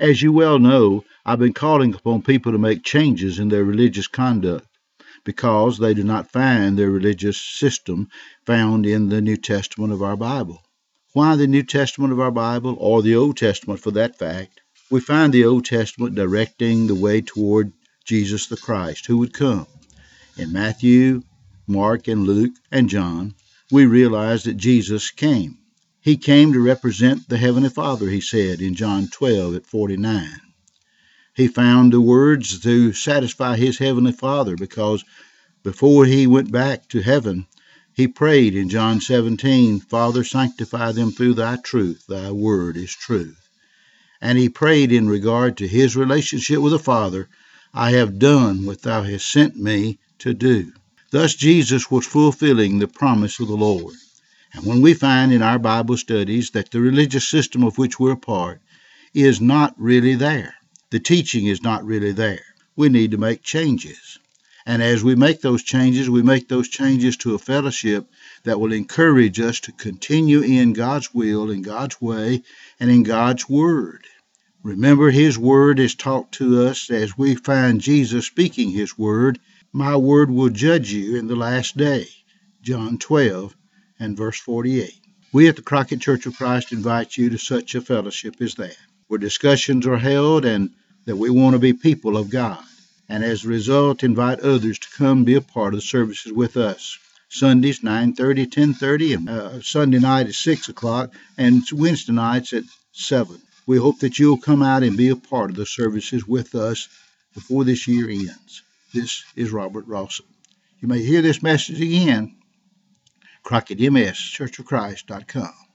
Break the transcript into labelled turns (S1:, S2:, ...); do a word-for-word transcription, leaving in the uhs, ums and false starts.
S1: As you well know, I've been calling upon people to make changes in their religious conduct because they do not find their religious system found in the New Testament of our Bible. Why the New Testament of our Bible, or the Old Testament for that fact? We find the Old Testament directing the way toward Jesus the Christ, who would come. In Matthew, Mark, and Luke, and John, we realize that Jesus came. He came to represent the Heavenly Father, he said in John twelve at forty-nine. He found the words to satisfy his Heavenly Father because before he went back to heaven, he prayed in John seventeen, Father, sanctify them through thy truth. Thy word is truth. And he prayed in regard to his relationship with the Father, I have done what thou hast sent me to do. Thus Jesus was fulfilling the promise of the Lord. And when we find in our Bible studies that the religious system of which we're a part is not really there, the teaching is not really there, we need to make changes. And as we make those changes, we make those changes to a fellowship that will encourage us to continue in God's will, in God's way, and in God's Word. Remember, His Word is taught to us as we find Jesus speaking His Word. My word will judge you in the last day. John twelve and verse forty-eight. We at the Crockett Church of Christ invite you to such a fellowship as that, where discussions are held and that we want to be people of God. And as a result, invite others to come be a part of the services with us. Sundays, nine thirty, ten thirty, and uh, Sunday night at six o'clock, and Wednesday nights at seven. We hope that you'll come out and be a part of the services with us before this year ends. This is Robert Rawson. You may hear this message again, Crockett M S Church of Christ dot com.